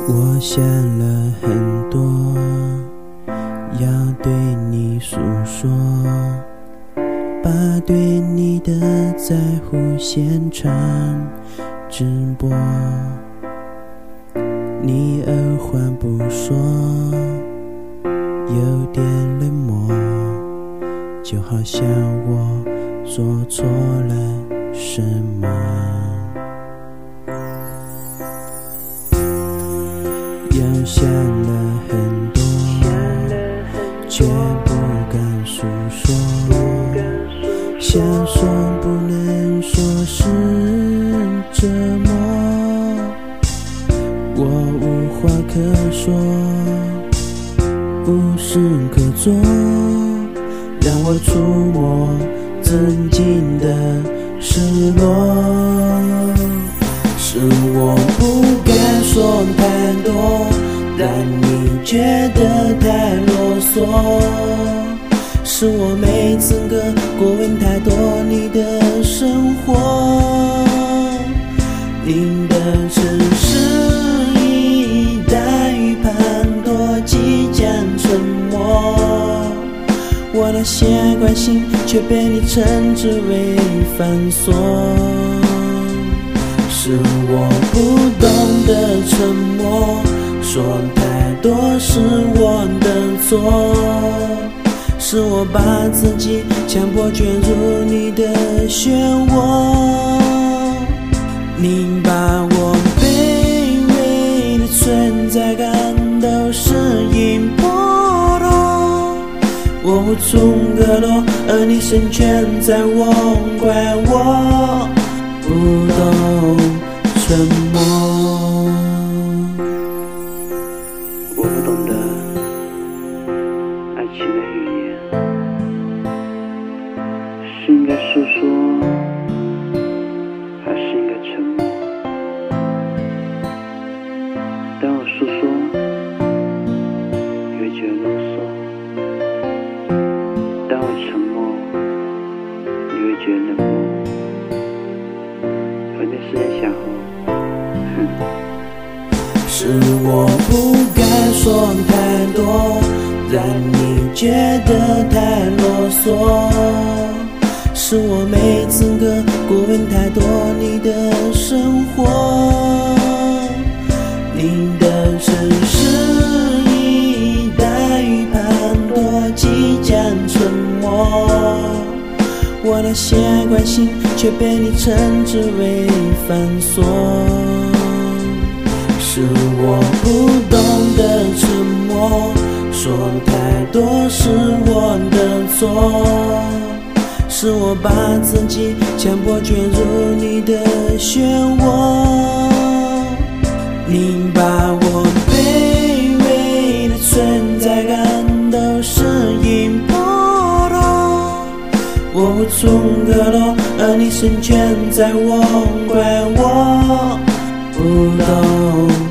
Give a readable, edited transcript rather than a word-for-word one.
我想了很多，要对你诉说，把对你的在乎现场直播。你二话不说，有点冷漠，就好像我做错了什么。又想了很多，却不敢诉说，想说不能说是折磨，我无话可说，无事可做，让我触摸曾经的失落。是我不敢说太多，让你觉得太啰嗦，是我没资格过问太多你的生活。您的城市一带与滂沱即将沉没，我那些关心却被你称之为繁琐。是我不懂得沉默，说太多是我的错，是我把自己强迫卷入你的漩涡。您把我卑微的存在感都是引破落，我无从可落，而你深圈在我，怪我不懂沉默。 我不懂得爱情的语言，是应该诉说，还是应该沉默？当我诉说，你会觉得啰嗦；当我沉默，你会觉得冷漠。反正是在想是我不敢说太多，让你觉得太啰嗦，是我没资格过问太多你的生活。您的城市一带与滂沱即将沉没，我那些关心却被你称之为繁琐。是我不懂得沉默，说太多是我的错，是我把自己强迫卷入你的漩涡。您把我卑微的存在感都是引破落，我无从可落，而你深圈在我，怪我不懂